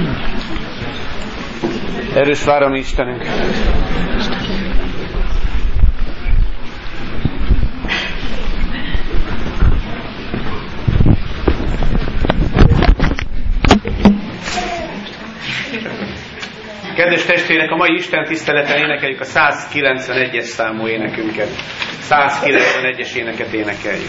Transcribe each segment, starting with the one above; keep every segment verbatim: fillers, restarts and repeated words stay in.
Erős várom Istenünk! Kedves testvérek, a mai Isten tiszteleten énekeljük a százkilencvenegyes számú énekünket. százkilencvenegyes éneket énekeljük.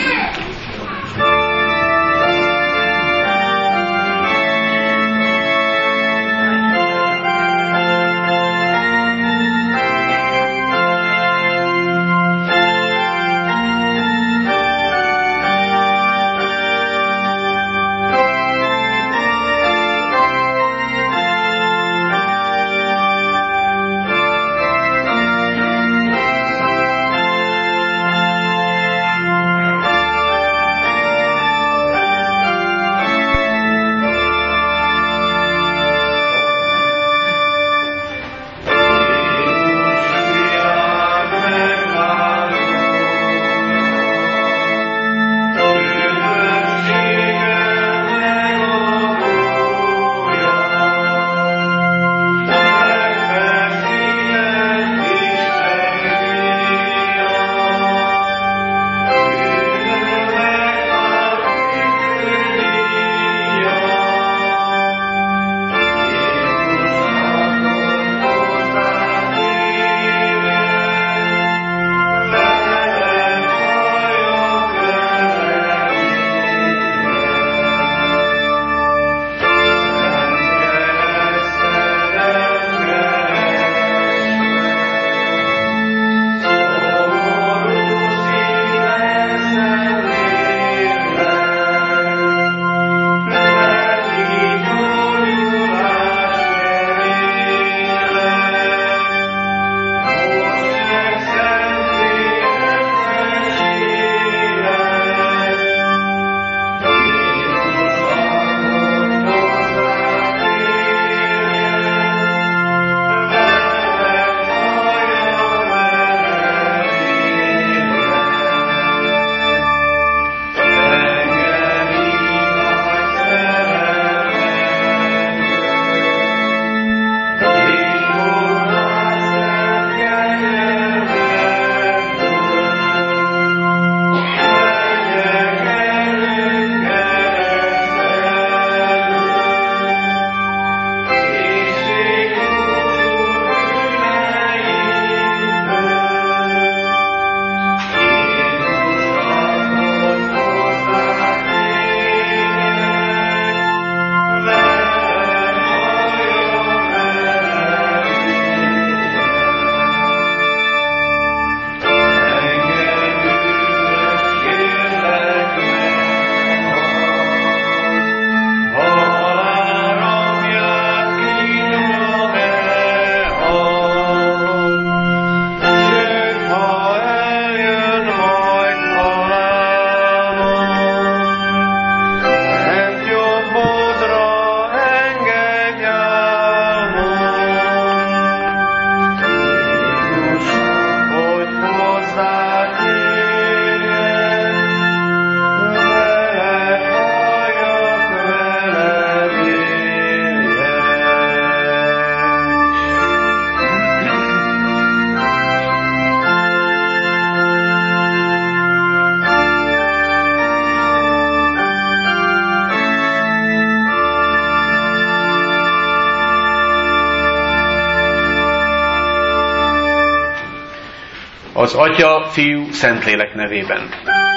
Az Atya, Fiú, Szentlélek nevében.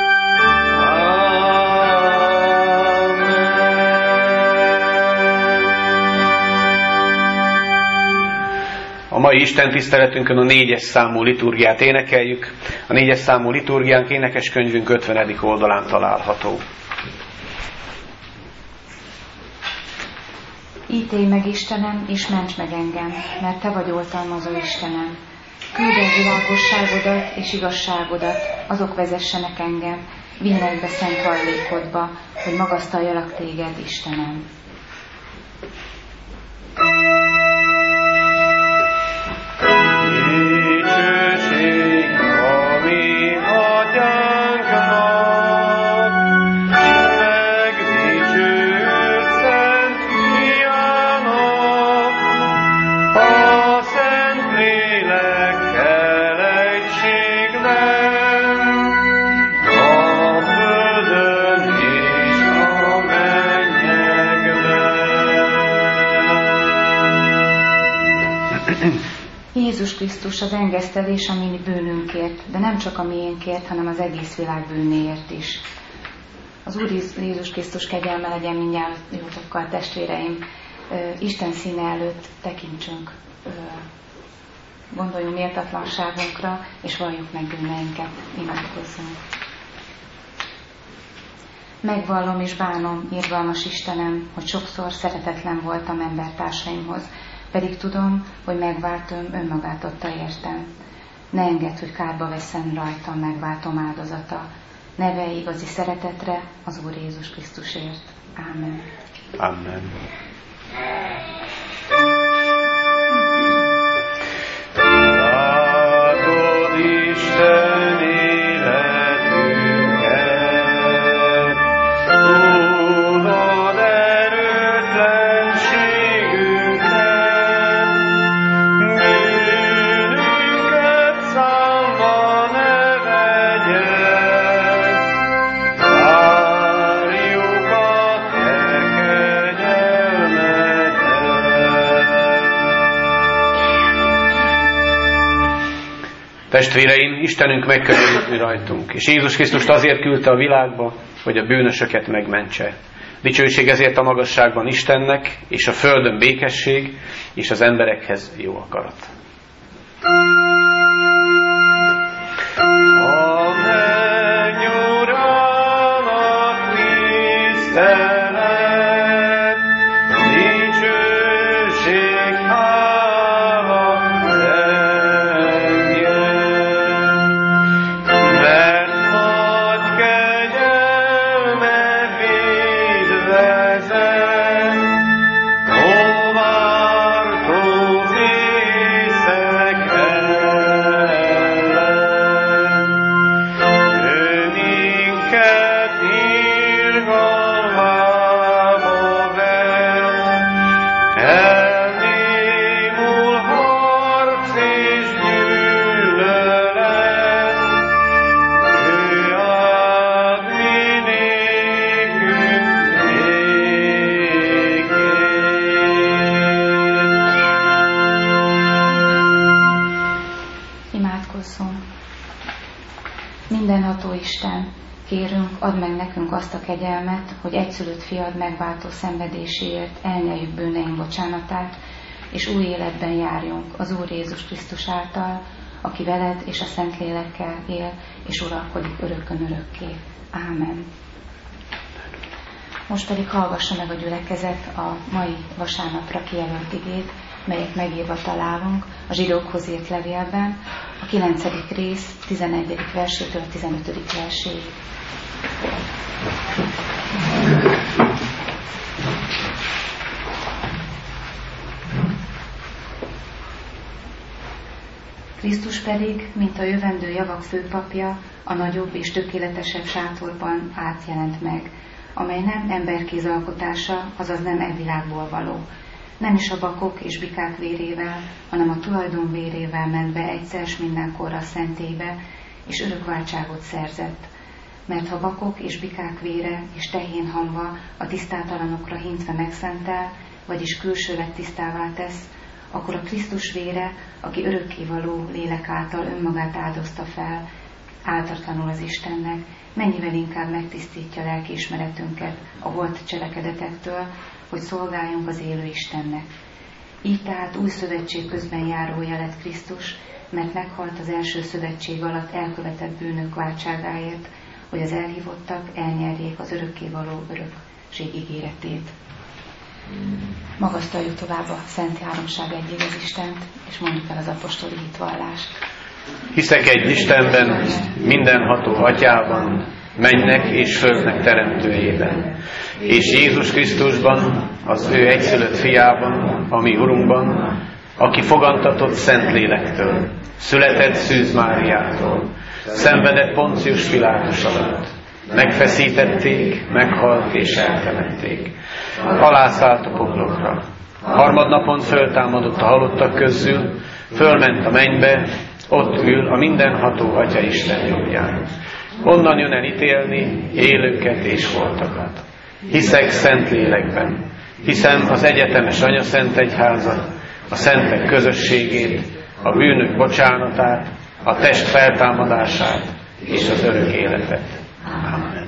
A mai Isten tiszteletünkön a négyes számú liturgiát énekeljük. A négyes számú liturgiánk énekeskönyvünk ötvenedik oldalán található. Ítélj meg, Istenem, és ments meg engem, mert Te vagy oltalmazó Istenem. Küld el világosságodat és igazságodat, azok vezessenek engem, vinnek be szent hajlékodba, hogy magasztaljalak Téged, Istenem. Megdicsőd szent fiát, Jézus Krisztus az engesztelés a mi bűnünkért, de nem csak a miénkért, hanem az egész világ bűnéért is. Az Úr Jézus Krisztus kegyelme legyen mindnyájatokkal, testvéreim, Isten színe előtt tekintsünk, gondoljunk méltatlanságunkra, és valljuk meg bűneinket, imádkozzunk. Megvallom és bánom, irgalmas Istenem, hogy sokszor szeretetlen voltam embertársaimhoz, pedig tudom, hogy megváltom, önmagát adta értem. Ne engedd, hogy kárba vesszen rajtam megváltom áldozata. Nevelj igazi szeretetre az Úr Jézus Krisztusért. Ámen. Amen. Látod Isten életünket, tudod erőtlenségünket, bűnünket számba ne vegyed, várjuk a te kegyelmedet. Testvéreim, Istenünk megkönnyebbül rajtunk, és Jézus Krisztust azért küldte a világba, hogy a bűnösöket megmentse. Dicsőség ezért a magasságban Istennek, és a földön békesség, és az emberekhez jó akarat. A mennyurának tisztelet, dicsőség, hála legyen, mert nagy kegyelmed véd vezet, óvártó fészek ellen. Ő minket irgalmába vet, elnémul harc és gyűlölet, ő ad mi nékünk békét. Imádkozzunk! Mindenható Isten, kérünk, add meg nekünk azt a kegyelmet, hogy egyszülött fiad megváltó szenvedéséért elnyeljük bűneink bocsánatát, és új életben járjunk az Úr Jézus Krisztus által, aki veled és a Szentlélekkel él, és uralkodik örökkön örökké. Ámen. Most pedig hallgassa meg a gyülekezet a mai vasárnapra kijelölt igét, melyet megírva találunk a zsidókhoz írt levélben, a kilencedik rész tizennegyedik versétől tizenötödik verséig. Krisztus pedig, mint a jövendő javak főpapja, a nagyobb és tökéletesebb sátorban átjelent meg, amely nem emberkéz alkotása, azaz nem e világból való. Nem is a bakok és bikák vérével, hanem a tulajdon vérével ment be egyszer s mindenkorra a szentélybe, és örök váltságot szerzett. Mert ha bakok és bikák vére és tehén hamva a tisztátalanokra hintve megszentel, vagyis külsőleg tisztává tesz, akkor a Krisztus vére, aki örökkévaló lélek által önmagát áldozta fel, áltatlanul az Istennek, mennyivel inkább megtisztítja lelkiismeretünket a volt cselekedetektől, hogy szolgáljunk az élő Istennek. Így tehát új szövetség közben járója lett Krisztus, mert meghalt az első szövetség alatt elkövetett bűnök váltságáért, hogy az elhívottak elnyerjék az örökkévaló örökség ígéretét. Magasztaljuk tovább a Szent Háromság egyig az Istent, és mondjuk el az apostoli hitvallást. Hiszek egy Istenben, mindenható Atyában, mennynek és földnek teremtőjében, és Jézus Krisztusban, az ő egyszülött fiában, a mi Urunkban, aki fogantatott Szentlélektől, született Szűz Máriától, szenvedett Poncius Pilátus alatt, megfeszítették, meghalt és eltemették. Alászállt a poklokra. Harmadnapon föltámadott a halottak közül, fölment a mennybe, ott ül a mindenható Atya Isten jobbján. Onnan jön el ítélni élőket és holtakat. Hiszek Szentlélekben, hiszem az egyetemes Anya Szent Egyházat, a szentek közösségét, a bűnök bocsánatát, a test feltámadását és az örök életet. Amen.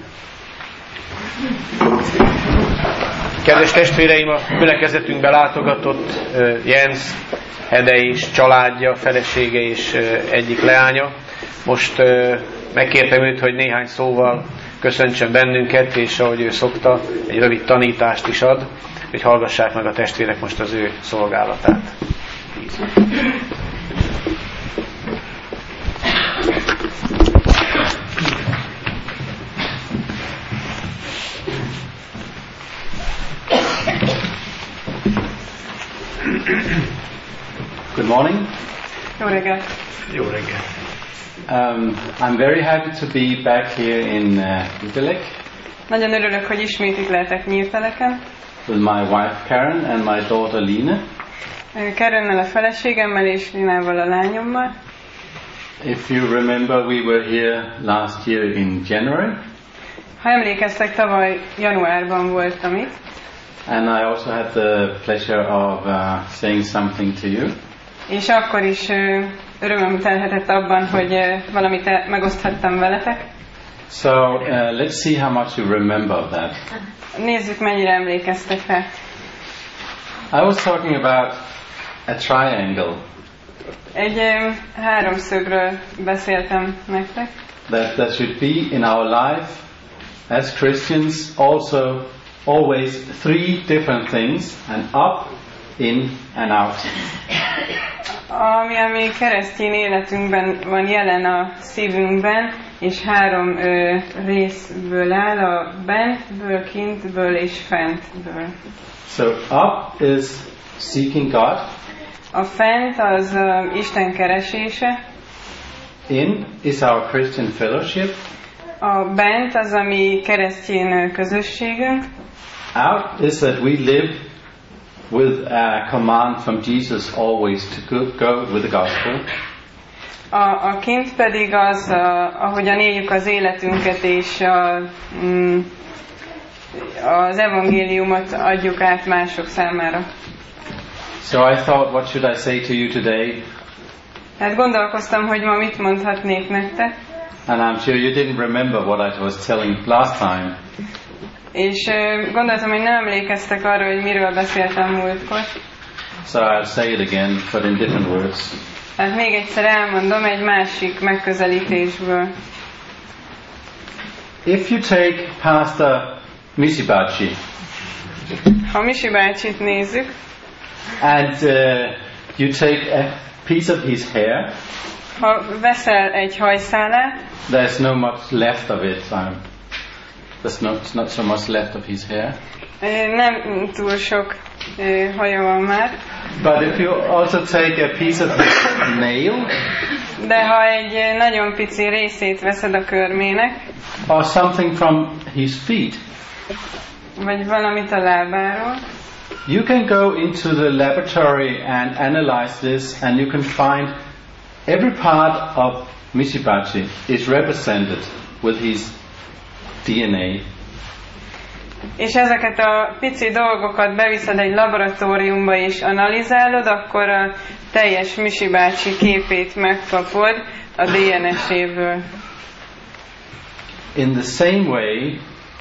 Kedves testvéreim, a gyülekezetünkbe látogatott Jens Hede és családja, felesége és egyik leánya. Most megkértem őt, hogy néhány szóval köszöntsön bennünket, és ahogy ő szokta, egy rövid tanítást is ad, hogy hallgassák meg a testvérek most az ő szolgálatát. Good morning. Jó reggelt. Jó reggelt. Um, I'm very happy to be back here in uh, Italy Nagyon örülök, hogy ismét itt lehetek Nyírteleken. with my wife Karen and my daughter Line. Karennel, a feleségemmel és Linával, a lányommal. If you remember, we were here last year in January, Ha emlékeztek, tavaly januárban voltam itt, and I also had the pleasure of uh, saying something to you. és akkor is ö, örömöm telhetett abban, hogy ö, valamit el- megoszthattam veletek. So uh, let's see how much you remember of that. Nézzük, mennyire emlékeztek rá. I was talking about a triangle Egy ö, háromszögről beszéltem nektek, that that should be in our life as Christians also always three different things, and up, in, and out. ami a mi keresztény életünkben van jelen a szívünkben, és három ö, részből áll, a bentből, kintből és fentből. So up is seeking God, A fent az uh, Isten keresése, in is our Christian fellowship, a bent az a mi keresztény ö, közösségünk, out is that we live with a command from Jesus always to go, go with the gospel, a, a kint pedig az, a, ahogyan éljük az életünket, és a, mm, az evangéliumot adjuk át mások számára. So I thought, what should I say to you today? Hát gondolkoztam, hogy ma mit mondhatnék nektek, And I'm sure you didn't remember what I was telling last time. és ö, gondoltam, hogy nem emlékeztek arra, hogy miről beszéltem múltkor. So I'll say it again, but in different words. Hát még egyszer elmondom egy másik megközelítésből. If you take Pastor Mishibachi Ha Misi bácsit nézzük, and uh, you take a piece of his hair, ha veszel egy hajszálát, there's no much left of it. Um, there's not, not so much left of his hair. ö, nem túl sok ö, haja van már, But if you also take a piece of his nail de ha egy ö, nagyon pici részét veszed a körmének, or something from his feet, vagy valamit a lábáról, you can go into the laboratory and analyze this, and you can find every part of Mishibachi is represented with his D N A. és ezeket a pici dolgokat beviszed egy laboratóriumba és analizálod, akkor a teljes Misi bácsi képét megkapod a dé en es-éből. In the same way,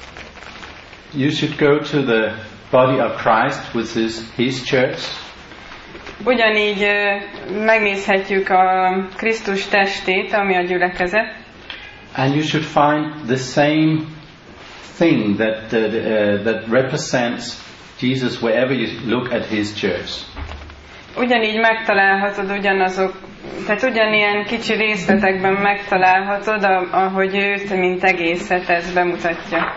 you should go to the body of Christ, which is his church, Ugyanígy ö, megnézhetjük a Krisztus testét, ami a gyülekezet, and you should find the same thing that that, uh, that represents Jesus wherever you look at his church. ugyanígy megtalálhatod ugyanazok, tehát ugyanilyen kicsi részletekben megtalálhatod, a- ahogy őt, mint egészet, ez bemutatja.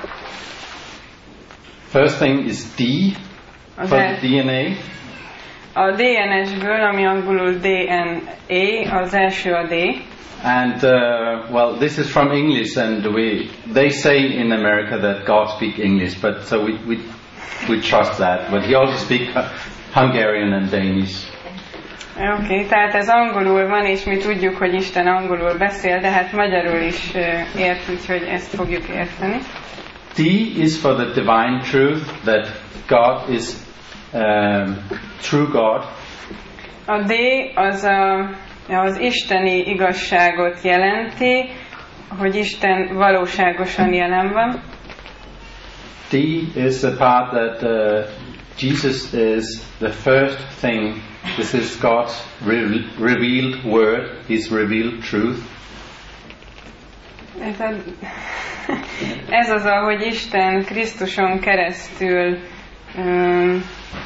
First thing is D Az for el, the D N A, a dé en es-ből, ami angolul dé en á, az első a D, and uh, well, this is from English, and we they say in America that God speaks English, but so we we we trust that. But he also speaks Hungarian and Danish. Oké, okay, tehát ez angolul van, és mi tudjuk, hogy Isten angolul beszél, de hát magyarul is ö, ért, úgyhogy ezt fogjuk érteni. D is for the divine truth that God is um, true God. A D az a az isteni igazságot jelenti, hogy Isten valóságosan jelen van. D is the part that uh, Jesus is the first thing. This is God's re- revealed word, His revealed truth. Ez az, ahogy Isten Krisztuson keresztül um,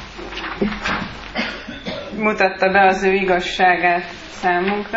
mutatta be az ő igazságát számunkra.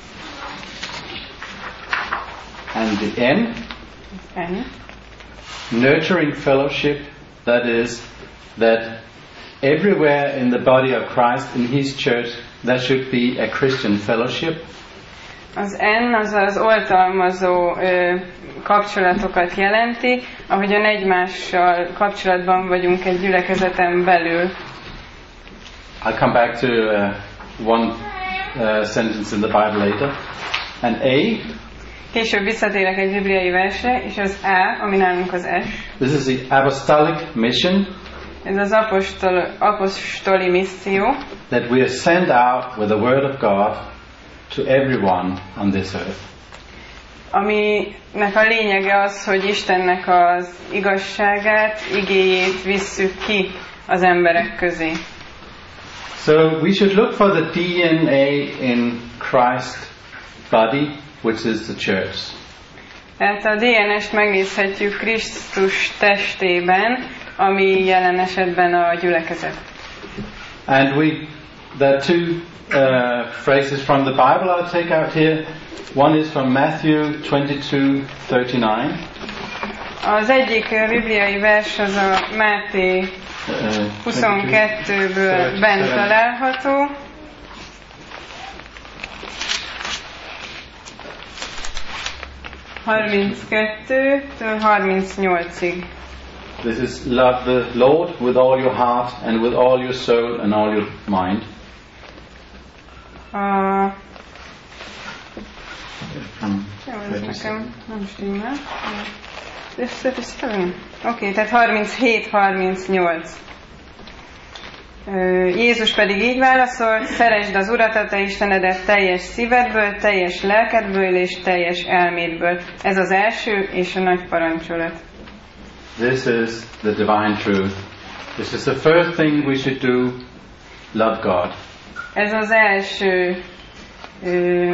And the N, N. Nurturing fellowship, that is, that everywhere in the body of Christ, in His church, there should be a Christian fellowship. Az N az az oltalmazó ö, kapcsolatokat jelenti, ahogyan egymással kapcsolatban vagyunk egy gyülekezeten belül. I'll come back to uh, one uh, sentence in the Bible later. And A, Később visszatérek egy bibliai versre, és az A, ami nálunk az S. this is the apostolic mission, Ez az apostol, apostoli misszió, that we are sent out with the word of God to everyone on this earth. aminek a lényege az, hogy Istennek az igazságát, igéjét visszük ki az emberek közé. So we should look for the D N A in Christ's body, which is the church. Tehát a dé en est megnézhetjük Krisztus testében, ami jelen esetben a gyülekezet. And we, there are two uh, phrases from the Bible I'll take out here. One is from Matthew twenty-two thirty-nine. Az egyik bibliai vers az a Máté huszonkettőből bent található. harminckettőtől harmincnyolcig. This is love the Lord with all your heart and with all your soul and all your mind. A... Um, Jó, ez nekem nem stimmel. Oké, okay, tehát harminchét harmincnyolc. Jézus pedig így válaszolt: szeresd az Urat, a te Istenedet teljes szívedből, teljes lelkedből és teljes elmédből. Ez az első és a nagy parancsolat. This is the divine truth. This is the first thing we should do. Love God. Ez az első ö,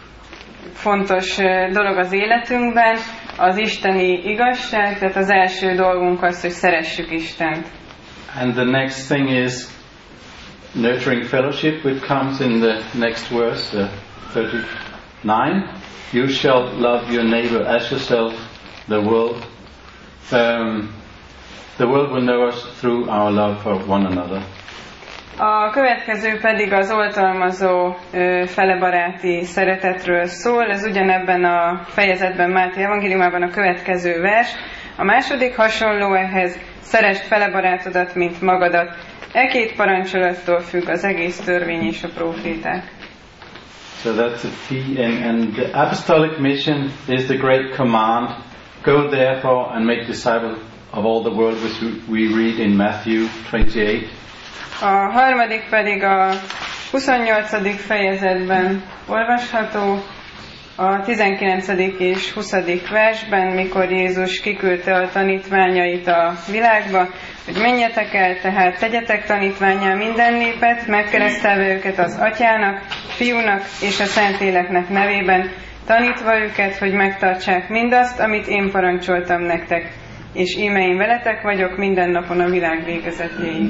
fontos ö, dolog az életünkben, az isteni igazság, tehát az első dolgunk az, hogy szeressük Istent. And the next thing is nurturing fellowship, which comes in the next verse, the thirty-nine. You shall love your neighbor as yourself. The world, um, the world will know us through our love for one another. A következő pedig az oltalmazó ö, felebaráti szeretetről szól. Ez ugyanebben a fejezetben Máté evangéliumában a következő vers. A második hasonló ehhez: szeresd felebarátodat, mint magadat. E két parancsolattól függ az egész törvény és a próféták. So that's the key, and, and the apostolic mission is the great command. Go therefore and make disciples of all the world, which we read in Matthew twenty-eight. A harmadik pedig a huszonnyolcadik fejezetben olvasható, a tizenkilencedik és huszadik versben, mikor Jézus kiküldte a tanítványait a világba, hogy menjetek el, tehát tegyetek tanítvánnyá minden népet, megkeresztelve őket az Atyának, Fiúnak és a Szentléleknek nevében, tanítva őket, hogy megtartsák mindazt, amit én parancsoltam nektek, és íme én veletek vagyok minden napon a világ végezetéig.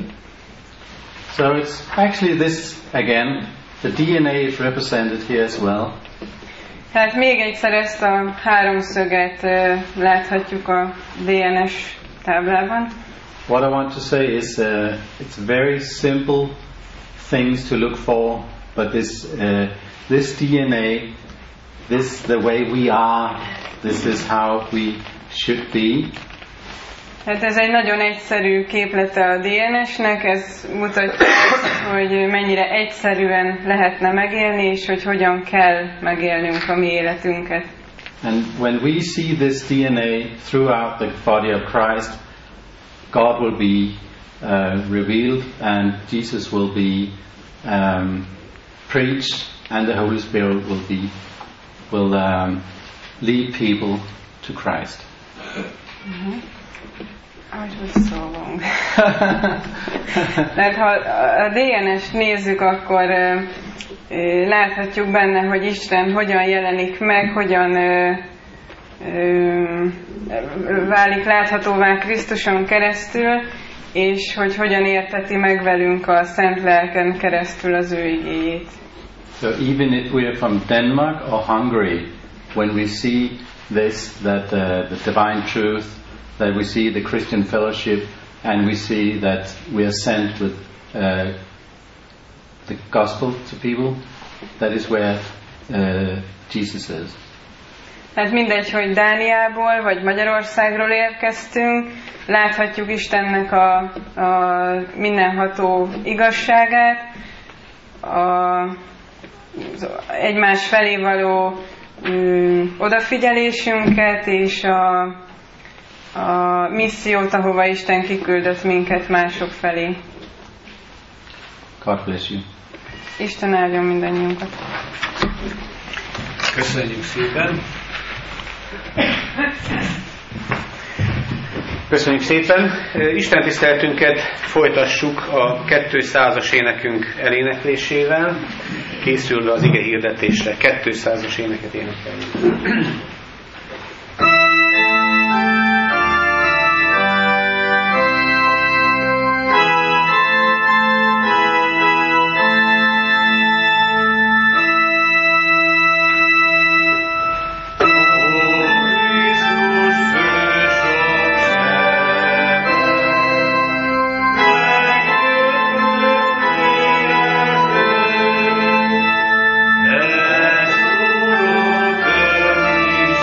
So it's actually this again, the D N A is represented here as well. Tehát még egyszer ezt a háromszöget uh, láthatjuk a dé en es táblában. What I want to say is uh, it's very simple things to look for, but this uh, this D N A, this the way we are, this is how we should be. Hát ez egy nagyon egyszerű képlete a dé en esnek, ez mutatja azt, hogy mennyire egyszerűen lehetne megélni, és hogy hogyan kell megélnünk a mi életünket. And when we see this D N A throughout the body of Christ, God will be uh, revealed and Jesus will be um, preached and the Holy Spirit will be will um, lead people to Christ. Mm-hmm. That was so long. Mert ha a dé en est nézzük, akkor uh, uh, láthatjuk benne, hogy Isten hogyan jelenik meg, hogyan uh, uh, válik láthatóvá Krisztuson keresztül, és hogy hogyan érteti meg velünk a Szent Lelken keresztül az ő igéjét. So even if we are from Denmark or Hungary, when we see this, that uh, the divine truth, that we see the Christian fellowship, and we see that we are sent with uh, the gospel to people, that is where uh, Jesus is. Tehát mindegy, hogy Dániából vagy Magyarországról érkeztünk, láthatjuk Istennek a, a mindenható igazságát, a, egymás felé való um, odafigyelésünket, és a, a missziót, ahova Isten kiküldött minket mások felé. God bless you. Isten áldjon mindannyiunkat. Köszönjük szépen. Köszönjük szépen. Isten tiszteletünket folytassuk a kétszázas énekünk eléneklésével. Készül az ige hirdetésre. kétszázas éneket énekeljük. Yes, Lord,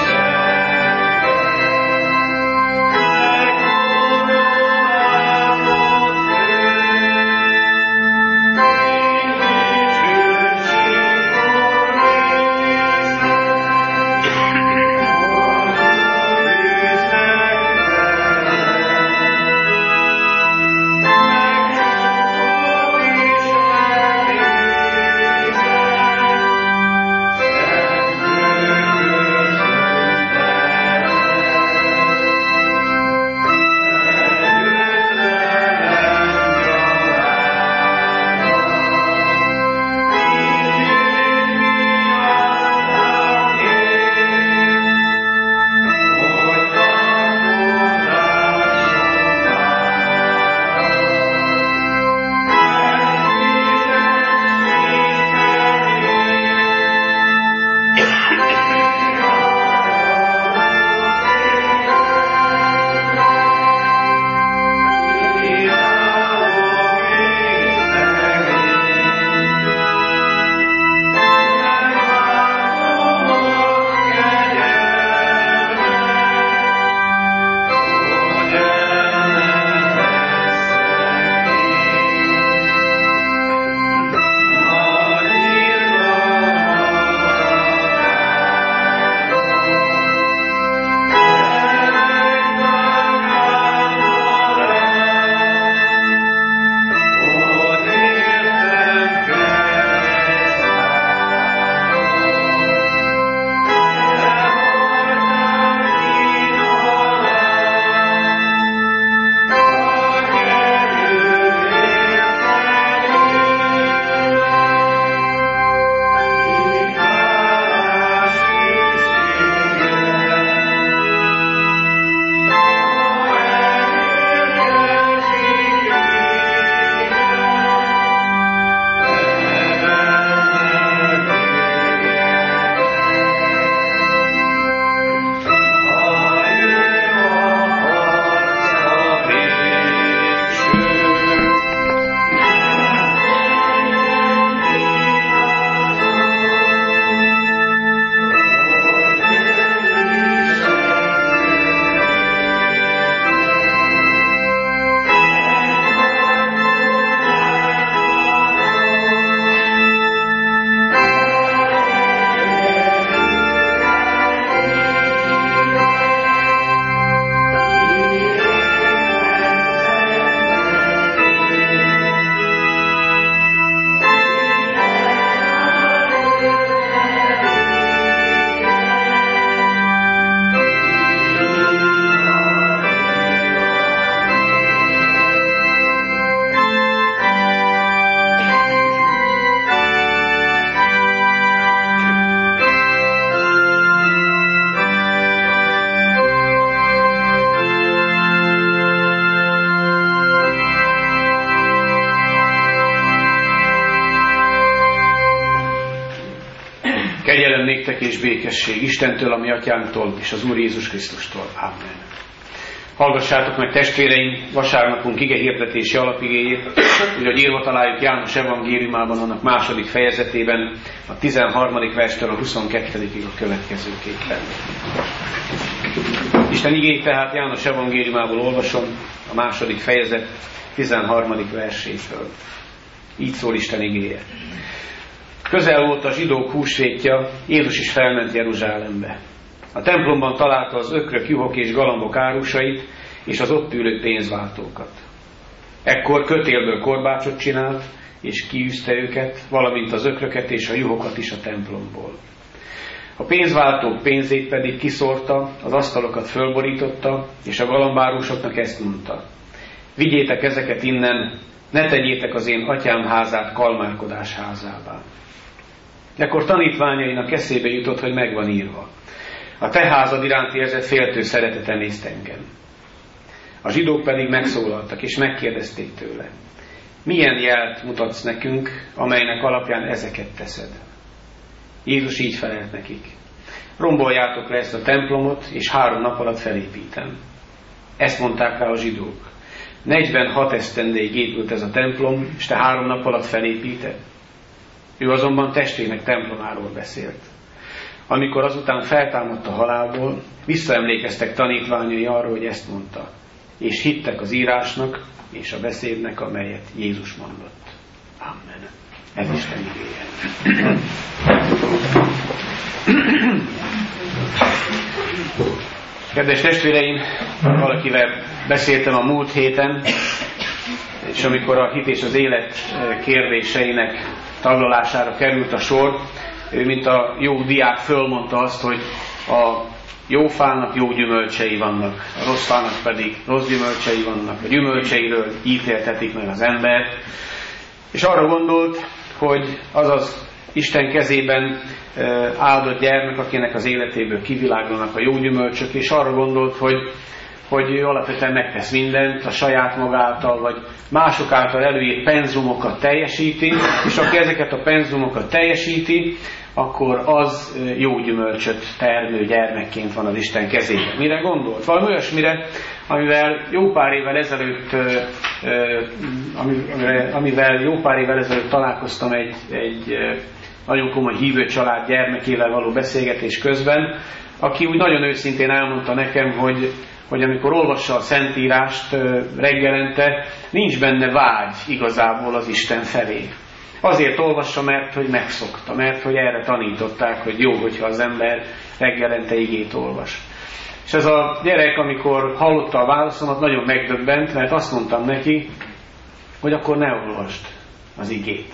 néktek és békesség Istentől, a mi atyánktól, és az Úr Jézus Krisztustól. Amen. Hallgassátok meg, testvéreim, vasárnapunk ige hirdetési alapigéjét, úgy, hogy írva találjuk János evangéliumában, annak második fejezetében, a tizenharmadik verstől a huszonkettedik a következőképpen. Isten igéjét tehát János evangéliumából olvasom, a második fejezet tizenharmadik versétől. Így szól Isten igéje. Közel volt a zsidók húsvétja, Jézus is felment Jeruzsálembe. A templomban találta az ökrök, juhok és galambok árusait, és az ott ülő pénzváltókat. Ekkor kötélből korbácsot csinált, és kiűzte őket, valamint az ökröket és a juhokat is a templomból. A pénzváltók pénzét pedig kiszórta, az asztalokat fölborította, és a galambárusoknak ezt mondta: vigyétek ezeket innen, ne tegyétek az én atyám házát kalmárkodás házává. Ekkor tanítványainak eszébe jutott, hogy megvan írva: a te házad iránt érzett féltő szeretete nézd engem. A zsidók pedig megszólaltak, és megkérdezték tőle: milyen jelt mutatsz nekünk, amelynek alapján ezeket teszed? Jézus így felelt nekik: romboljátok le ezt a templomot, és három nap alatt felépítem. Ezt mondták rá a zsidók: negyvenhat esztendéig épült ez a templom, és te három nap alatt felépíted? Ő azonban testének templomáról beszélt. Amikor azután feltámadt a halálból, visszaemlékeztek tanítványai arra, hogy ezt mondta, és hittek az írásnak és a beszédnek, amelyet Jézus mondott. Amen. Ez Isten igéje. Kedves testvéreim, valakivel beszéltem a múlt héten, és amikor a hit és az élet kérdéseinek taglalására került a sor, ő, mint a jó diák, fölmondta azt, hogy a jó fának jó gyümölcsei vannak, a rossz fának pedig rossz gyümölcsei vannak, a gyümölcseiről ítéltetik meg az ember. És arra gondolt, hogy az az Isten kezében áldott gyermek, akinek az életéből kivilágolnak a jó gyümölcsök, és arra gondolt, hogy, hogy ő alapvetően megtesz mindent a saját magáltal, vagy mások által előírt penzumokat teljesíti, és aki ezeket a penzumokat teljesíti, akkor az jó gyümölcsöt termő gyermekként van az Isten kezében. Mire gondolt? Valami olyasmire, amivel jó pár évvel ezelőtt, amivel jó pár évvel ezelőtt találkoztam egy, egy nagyon komoly hívő család gyermekével való beszélgetés közben, aki úgy nagyon őszintén elmondta nekem, hogy, hogy amikor olvassa a Szentírást reggelente, nincs benne vágy igazából az Isten felé. Azért olvassa, mert hogy megszokta, mert hogy erre tanították, hogy jó, hogyha az ember reggelente igét olvas. És ez a gyerek, amikor hallotta a válaszomat, nagyon megdöbbent, mert azt mondtam neki, hogy akkor ne olvasd az igét.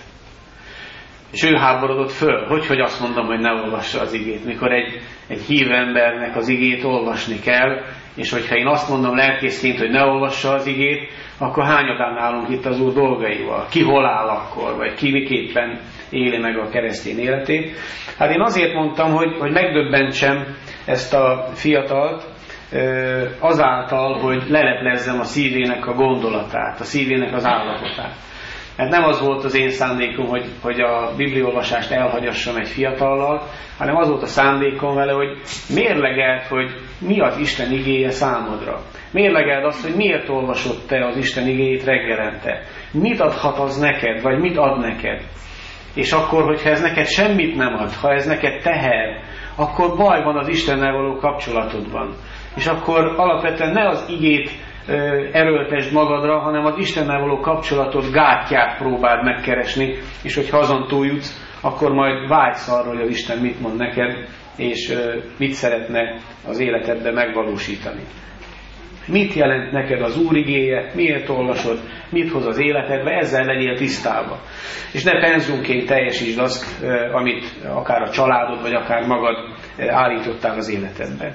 És ő háborodott föl, hogy, hogy azt mondom, hogy ne olvassa az igét, mikor egy, egy hívő embernek az igét olvasni kell, és hogyha én azt mondom lelkészként, hogy ne olvassa az igét, akkor hányadán állunk itt az Úr dolgaival? Ki hol áll akkor, vagy ki miképpen éli meg a keresztény életét? Hát én azért mondtam, hogy, hogy megdöbbentsem ezt a fiatalt, azáltal, hogy leleplezzem a szívének a gondolatát, a szívének az állapotát. Mert nem az volt az én szándékom, hogy, hogy a bibliaolvasást elhagyassam egy fiatallal, hanem az volt a szándékom vele, hogy mérlegeld, hogy mi az Isten igéje számodra. Mérlegeld azt, hogy miért olvasod te az Isten igéjét reggelente. Mit adhat az neked, vagy mit ad neked. És akkor, hogyha ez neked semmit nem ad, ha ez neked teher, akkor baj van az Istennel való kapcsolatodban. És akkor alapvetően ne az igét erőltesd magadra, hanem az Istennel való kapcsolatod gátját próbáld megkeresni, és hogyha azon túljutsz, akkor majd vágysz arra, hogy az Isten mit mond neked, és mit szeretne az életedben megvalósítani. Mit jelent neked az Úr igéje, miért olvasod, mit hoz az életedbe, ezzel legyél tisztában. És ne penzumként teljesítsd azt, amit akár a családod, vagy akár magad állítottál az életedbe.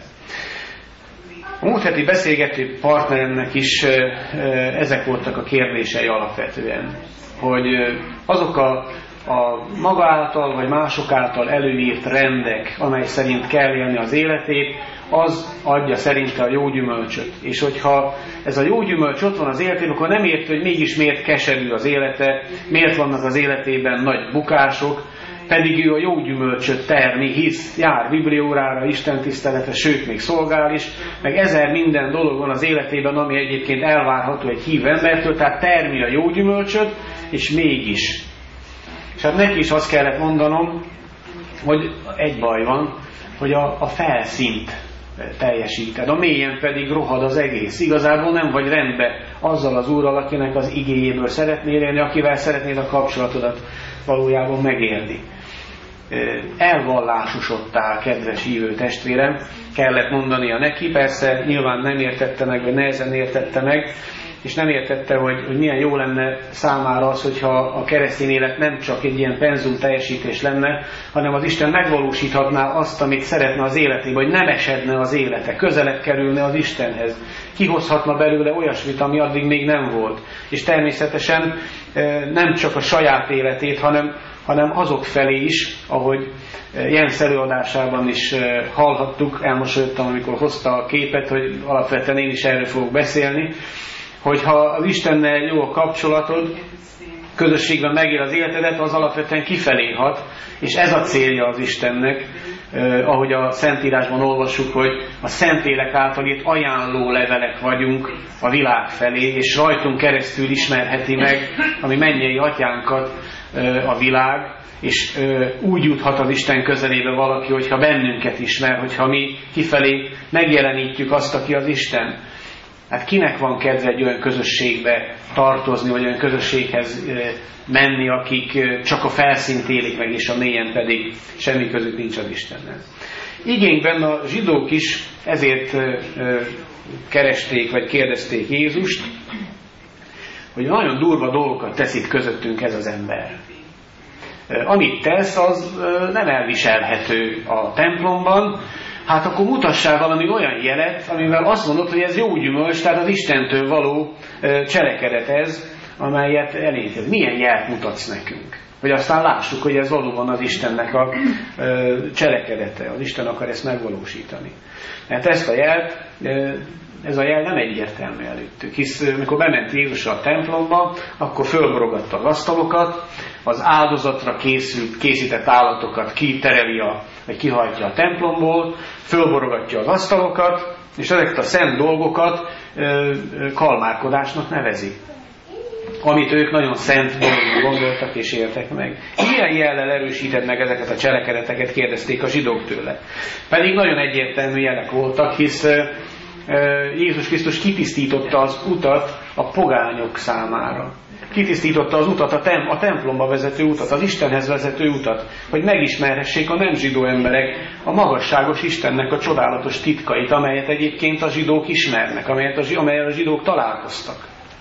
A múlt heti beszélgető partneremnek is ezek voltak a kérdései alapvetően, hogy azok a, a maga által vagy mások által előírt rendek, amely szerint kell élni az életét, az adja szerinte a jó gyümölcsöt. És hogyha ez a jó gyümölcs ott van az életében, akkor nem érti, hogy mégis miért keserű az élete, miért vannak az életében nagy bukások, pedig ő a jó gyümölcsöt termi, hisz jár bibliórára, Isten tiszteletre, sőt még szolgál is, meg ezer minden dolog van az életében, ami egyébként elvárható egy hívő embertől, tehát termi a jó gyümölcsöt, és mégis. És hát neki is azt kellett mondanom, hogy egy baj van, hogy a, a felszínt teljesíted, a mélyen pedig rohad az egész. Igazából nem vagy rendben azzal az Úrral, akinek az igéjéből szeretnél élni, akivel szeretnéd a kapcsolatodat valójában megérni. Elvallásosodtál, kedves hívő testvérem, kellett mondania neki, persze nyilván nem értette meg, vagy nehezen értette meg, és nem értette, hogy, hogy milyen jó lenne számára az, hogyha a keresztény élet nem csak egy ilyen penzum teljesítés lenne, hanem az Isten megvalósíthatná azt, amit szeretne az életében, hogy nem esedne az élete, közelebb kerülne az Istenhez. Kihozhatna belőle olyasmit, ami addig még nem volt. És természetesen nem csak a saját életét, hanem, hanem azok felé is, ahogy Jens előadásában is hallhattuk, elmosolyodtam, amikor hozta a képet, hogy alapvetően én is erről fogok beszélni, hogyha az Istennel jó a kapcsolatod, közösségben megél az életedet, az alapvetően kifelé hat, és ez a célja az Istennek, eh, ahogy a Szentírásban olvassuk, hogy a Szentlélek által itt ajánló levelek vagyunk a világ felé, és rajtunk keresztül ismerheti meg a mi mennyei atyánkat eh, a világ, és eh, úgy juthat az Isten közelébe valaki, hogyha bennünket ismer, hogyha mi kifelé megjelenítjük azt, aki az Isten. Hát kinek van kedve egy olyan közösségbe tartozni, vagy olyan közösséghez menni, akik csak a felszínt élik meg, és a mélyen pedig semmi közük nincs az Istennel. Igényben a zsidók is ezért keresték, vagy kérdezték Jézust, hogy nagyon durva dolgokat tesz itt közöttünk ez az ember. Amit tesz, az nem elviselhető a templomban, hát akkor mutassál valami olyan jelet, amivel azt mondod, hogy ez jó gyümölcs, tehát az Istentől való cselekedet ez, amelyet eléted. Milyen jelt mutatsz nekünk? Hogy aztán lássuk, hogy ez valóban az Istennek a cselekedete. Az Isten akar ezt megvalósítani. Mert ezt a jelt, ez a jel nem egyértelmű előttük. Hisz amikor bement Jézus a templomba, akkor fölborogatta az asztalokat, az áldozatra készült, készített állatokat kitereli a, vagy kihajtja a templomból, fölborogatja az asztalokat, és ezeket a szent dolgokat ö, ö, kalmárkodásnak nevezi. Amit ők nagyon szent dolgoknak gondoltak és éltek meg. Milyen jellel erősíted meg ezeket a cselekedeteket, kérdezték a zsidók tőle. Pedig nagyon egyértelmű jelek voltak, hisz ö, ö, Jézus Krisztus kitisztította az utat a pogányok számára. Kitisztította az utat, a, tem, a templomba vezető utat, az Istenhez vezető utat, hogy megismerhessék a nem zsidó emberek a magasságos Istennek a csodálatos titkait, amelyet egyébként a zsidók ismernek, amelyet a, amelyet a zsidók találkoztak.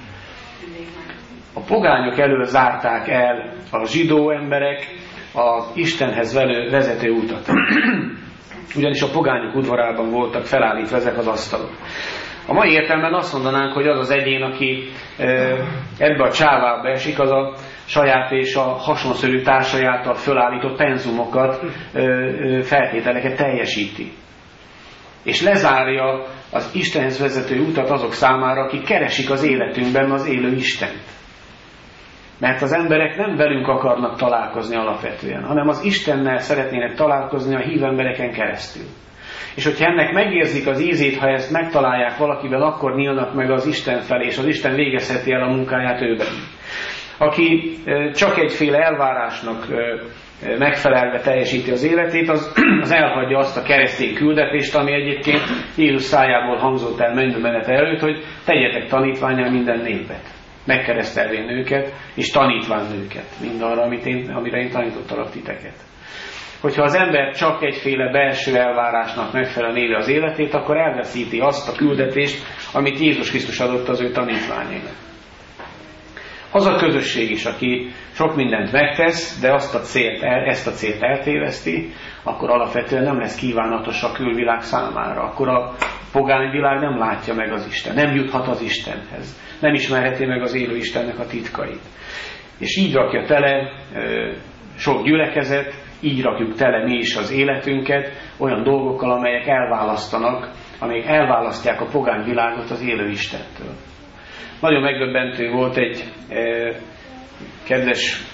A pogányok elől zárták el a zsidó emberek az Istenhez vezető utat. Ugyanis a pogányok udvarában voltak felállítva ezek az asztalok. A mai értelemben azt mondanánk, hogy az az egyén, aki ebbe a csávába esik, az a saját és a hasonszörű társai által fölállított penzumokat, feltételeket teljesíti. És lezárja az Istenhez vezető utat azok számára, akik keresik az életünkben az élő Istent. Mert az emberek nem velünk akarnak találkozni alapvetően, hanem az Istennel szeretnének találkozni a hív embereken keresztül. És hogyha ennek megérzik az ízét, ha ezt megtalálják valakivel, akkor nyílnak meg az Isten felé, és az Isten végezheti el a munkáját őben. Aki csak egyféle elvárásnak megfelelve teljesíti az életét, az, az elhagyja azt a keresztény küldetést, ami egyébként Jézus szájából hangzott el mennybe menete előtt, hogy tegyetek tanítvánnyá minden népet, megkeresztelvén őket, és tanítván őket mindarra, amit én, amire én tanítottalak titeket. Hogyha az ember csak egyféle belső elvárásnak megfelelően éli az életét, akkor elveszíti azt a küldetést, amit Jézus Krisztus adott az ő tanítványainak. Az a közösség is, aki sok mindent megtesz, de azt a célt, ezt a célt eltéveszti, akkor alapvetően nem lesz kívánatos a külvilág számára. Akkor a pogányvilág nem látja meg az Isten, nem juthat az Istenhez, nem ismerheti meg az élő Istennek a titkait. És így rakja tele sok gyülekezet, így rakjuk tele mi is az életünket olyan dolgokkal, amelyek elválasztanak, amelyek elválasztják a pogány világot az élő Istentől. Nagyon megdöbbentő volt egy eh, kedves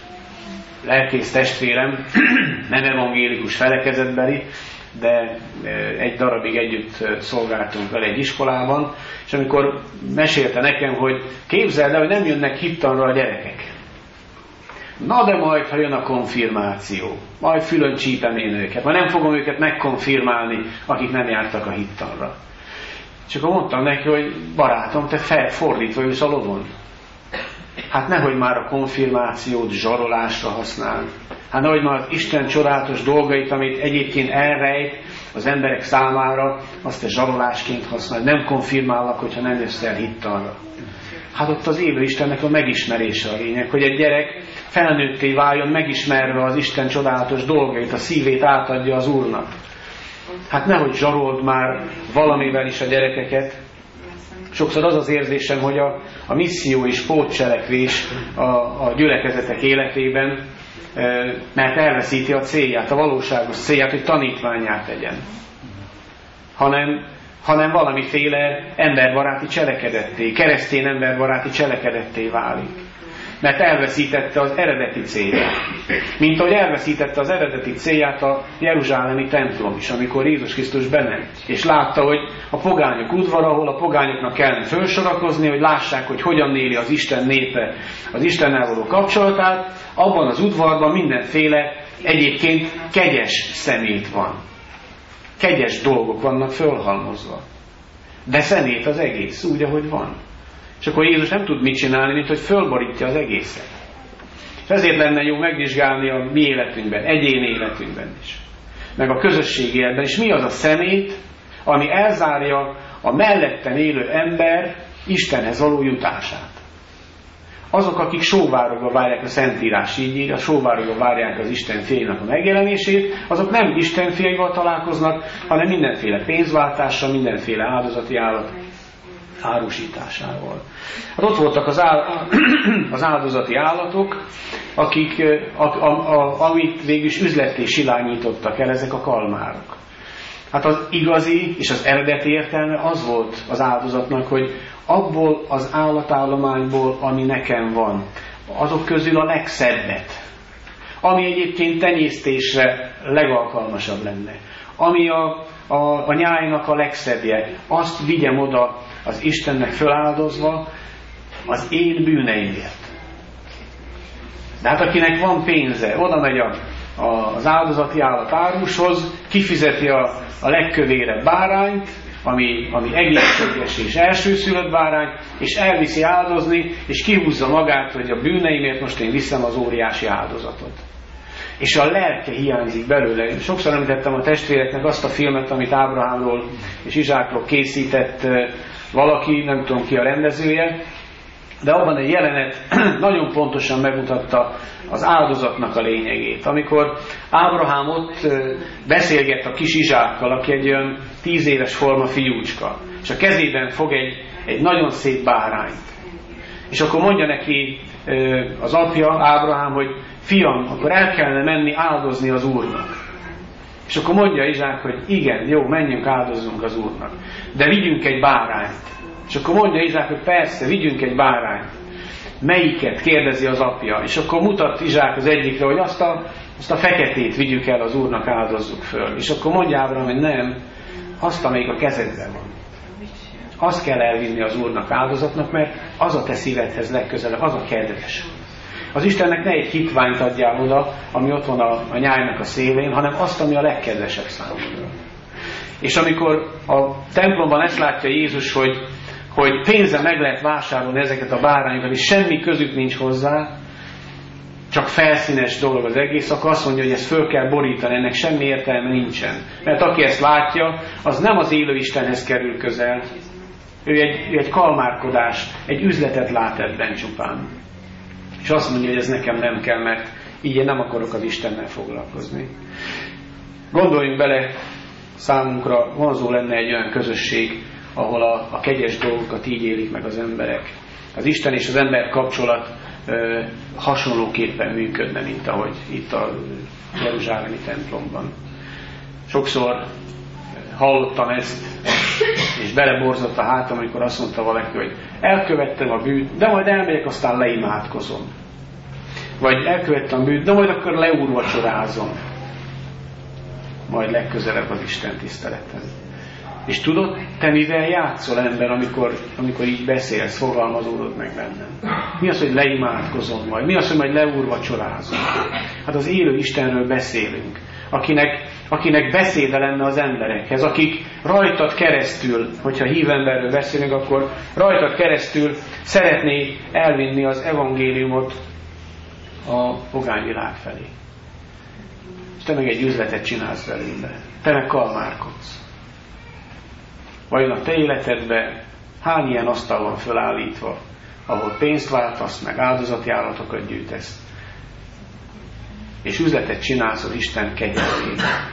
lelkész testvérem, nem evangélikus felekezetbeli, de egy darabig együtt szolgáltunk vele egy iskolában, és amikor mesélte nekem, hogy képzeld el, hogy nem jönnek hittanra a gyerekek. Na de majd, ha jön a konfirmáció, majd fülön csípem én őket, majd nem fogom őket megkonfirmálni, akik nem jártak a hittanra. És akkor mondtam neki, hogy barátom, te fordítva ülsz a lovon. Hát nehogy már a konfirmációt zsarolásra használ. Hát nehogy már az Isten csodálatos dolgait, amit egyébként elrejt az emberek számára, azt te zsarolásként használ. Nem konfirmállak, hogyha nem jössz el hittanra. Hát ott az élő Istennek a megismerése a lényeg, hogy egy gyerek felnőtté váljon, megismerve az Isten csodálatos dolgait, a szívét átadja az Úrnak. Hát nehogy zsarold már valamivel is a gyerekeket. Sokszor az az érzésem, hogy a, a misszió és pótcselekvés a, a gyülekezetek életében, e, mert elveszíti a célját, a valóságos célját, hogy tanítvánnyá tegyen. Hanem, hanem valamiféle emberbaráti cselekedetté, keresztény emberbaráti cselekedetté válik. Mert elveszítette az eredeti célját. Mint ahogy elveszítette az eredeti célját a jeruzsálemi templom is, amikor Jézus Krisztus bement. És látta, hogy a pogányok udvara, ahol a pogányoknak kellene felsorakozni, hogy lássák, hogy hogyan éli az Isten népe az Istennel való kapcsolatát, abban az udvarban mindenféle egyébként kegyes szemét van. Kegyes dolgok vannak fölhalmozva. De szemét az egész, úgy, ahogy van. És akkor Jézus nem tud mit csinálni, mint hogy fölborítja az egészet. És ezért lenne jó megvizsgálni a mi életünkben, egyéni életünkben is. Meg a közösségi életben is. Mi az a szemét, ami elzárja a melletten élő ember Istenhez való jutását. Azok, akik sóvárogva várják a Szentírás, így írja, sóvárogva várják az Isten fiainak a megjelenését, azok nem Isten fiaival találkoznak, hanem mindenféle pénzváltással, mindenféle áldozati állat árusításával. Hát ott voltak az, áll, az áldozati állatok, akik, a, a, a, amit végülis üzletté silányítottak el, ezek a kalmárok. Hát az igazi és az eredeti értelme az volt az áldozatnak, hogy abból az állatállományból, ami nekem van, azok közül a legszebbet, ami egyébként tenyésztésre legalkalmasabb lenne, ami a, a, a nyájnak a legszebbje, azt vigyem oda az Istennek föláldozva az én bűneimért. De hát akinek van pénze, oda megy a, a, az áldozati állat árushoz, kifizeti a, a legkövérebb bárányt, ami, ami egészséges és elsőszülött bárány, és elviszi áldozni, és kihúzza magát, hogy a bűneimért most én viszem az óriási áldozatot. És a lelke hiányzik belőle. Sokszor említettem a testvéreknek azt a filmet, amit Ábrahámról és Izsákról készített valaki, nem tudom ki a rendezője, de abban egy jelenet nagyon pontosan megmutatta az áldozatnak a lényegét. Amikor Ábrahám ott beszélget a kis Izsákkal, aki egy olyan tíz éves forma fiúcska, és a kezében fog egy, egy nagyon szép bárányt. És akkor mondja neki az apja, Ábrahám, hogy fiam, akkor el kellene menni áldozni az Úrnak. És akkor mondja Izsák, hogy igen, jó, menjünk, áldozzunk az Úrnak. De vigyünk egy bárányt. És akkor mondja Izsák, hogy persze, vigyünk egy bárányt. Melyiket? Kérdezi az apja. És akkor mutat Izsák az egyikre, hogy azt a, azt a feketét vigyük el az Úrnak, áldozzuk föl. És akkor mondja Ábrahám, hogy nem, azt, amelyik a kezedben van. Azt kell elvinni az Úrnak áldozatnak, mert az a te szívedhez legközelebb, az a kedves. Az Istennek ne egy hitványt adjál oda, ami ott van a, a nyájnak a szélén, hanem azt, ami a legkedvesebb számodra. És amikor a templomban ezt látja Jézus, hogy, hogy pénzzel meg lehet vásárolni ezeket a bárányokat, és semmi közük nincs hozzá, csak felszínes dolog az egész, akkor azt mondja, hogy ezt föl kell borítani, ennek semmi értelme nincsen. Mert aki ezt látja, az nem az élő Istenhez kerül közel. Ő egy, ő egy kalmárkodás, egy üzletet lát ebben csupán. És azt mondja, hogy ez nekem nem kell, mert így én nem akarok az Istennel foglalkozni. Gondoljunk bele, számunkra vonzó lenne egy olyan közösség, ahol a, a kegyes dolgokat így élik meg az emberek. Az Isten és az ember kapcsolat ö, hasonlóképpen működne, mint ahogy itt a jeruzsálemi templomban. Sokszor hallottam ezt, és beleborzott a hátam, amikor azt mondta valaki, hogy elkövettem a bűnt, de majd elmegyek, aztán leimádkozom. vagy elkövettem a bűnt, de majd akkor leúrvacsorázom. Majd legközelebb az Isten tiszteleten. És tudod, te mivel játszol, ember, amikor, amikor így beszélsz, fogalmazódod meg bennem? Mi az, hogy leimádkozom majd? Mi az, hogy majd leúrvacsorázom? Hát az élő Istenről beszélünk, akinek, akinek beszéde lenne az emberekhez, akik rajtad keresztül, hogyha hív emberről beszélünk, akkor rajtad keresztül szeretné elvinni az evangéliumot a pogányvilág felé. És te meg egy üzletet csinálsz belőle. Te meg kalmárkodsz. Vajon a te életedben hány ilyen asztal van fölállítva, ahol pénzt váltasz, meg áldozati állatokat gyűjtesz, és üzletet csinálsz az Isten kegyelmére.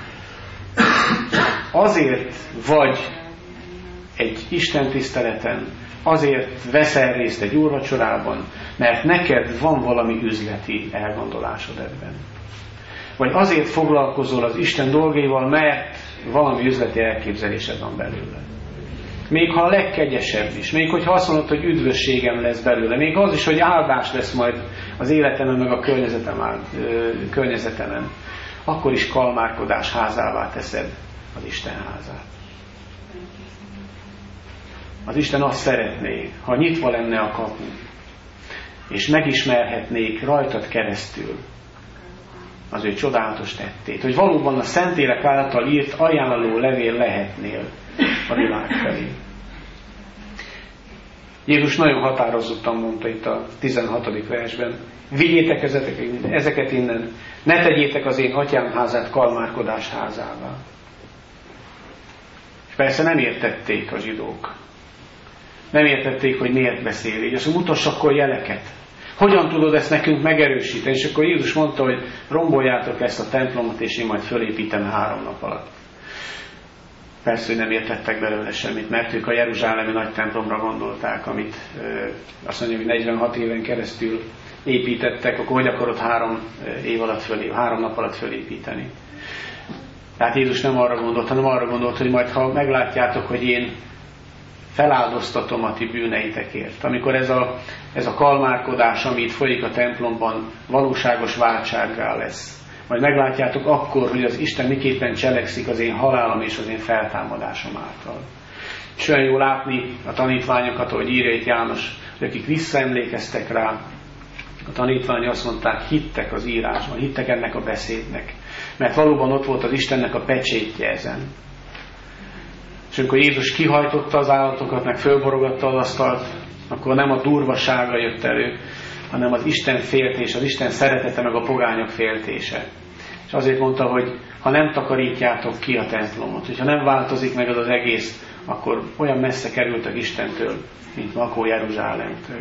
Azért vagy egy Isten tiszteleten, azért veszel részt egy úrvacsorában, mert neked van valami üzleti elgondolásod ebben. Vagy azért foglalkozol az Isten dolgaival, mert valami üzleti elképzelésed van belőle. Még ha a legkegyesebb is, még hogyha azt mondod, hogy üdvösségem lesz belőle, még az is, hogy áldás lesz majd az életemen, meg a környezetemen, környezetemen, akkor is kalmárkodás házává teszed az Isten házát. Az Isten azt szeretné, ha nyitva lenne a kapu, és megismerhetnék rajtad keresztül az ő csodálatos tettét, hogy valóban a Szentlélek által írt ajánló levél lehetnél a világ felé. Jézus nagyon határozottan mondta itt a tizenhatodik versben, vigyétek ezeket innen, ne tegyétek az én atyám házát kalmárkodás házává. És persze nem értették a zsidók. Nem értették, hogy miért beszél így. Azt mondja, mutass akkor jeleket. Hogyan tudod ezt nekünk megerősíteni? És akkor Jézus mondta, hogy romboljátok ezt a templomot, és én majd fölépítem három nap alatt. Persze, hogy nem értettek belőle semmit, mert ők a jeruzsálemi nagy templomra gondolták, amit azt mondja, hogy negyvenhat éven keresztül építettek, akkor hogy akarod három év alatt fölé, három nap alatt fölépíteni. Tehát Jézus nem arra gondolt, hanem arra gondolt, hogy majd ha meglátjátok, hogy én feláldoztatom a ti bűneitekért. Amikor ez a, ez a kalmárkodás, ami itt folyik a templomban, valóságos váltsággá lesz. Majd meglátjátok akkor, hogy az Isten miképpen cselekszik az én halálom és az én feltámadásom által. És olyan jó látni a tanítványokat, ahogy írja itt János, hogy akik visszaemlékeztek rá, a tanítványok azt mondták, hittek az írásban, hittek ennek a beszédnek. Mert valóban ott volt az Istennek a pecsétje ezen. És amikor Jézus kihajtotta az állatokat, meg fölborogatta az asztalt, akkor nem a durvasága jött elő, hanem az Isten féltés, az Isten szeretete, meg a pogányok féltése. És azért mondta, hogy ha nem takarítjátok ki a templomot, hogyha nem változik meg az az egész, akkor olyan messze kerültek Istentől, mint Makó Jeruzsálemtől.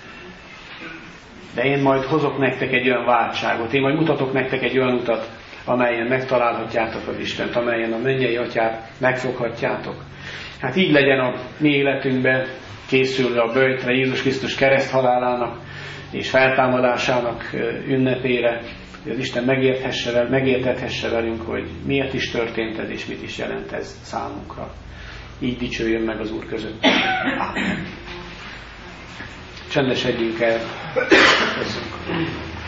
De én majd hozok nektek egy olyan váltságot, én majd mutatok nektek egy olyan utat, amelyen megtalálhatjátok az Istent, amelyen a mennyei atyát megfoghatjátok. Hát így legyen a mi életünkben, készülve a böjtre, Jézus Krisztus kereszthalálának és feltámadásának ünnepére, hogy az Isten megérthesse vel, megértethesse velünk, hogy miért is történt ez, és mit is jelent ez számunkra. Így dicsőjön meg az Úr között. Ámen. Csendesedjünk el. Köszönjük.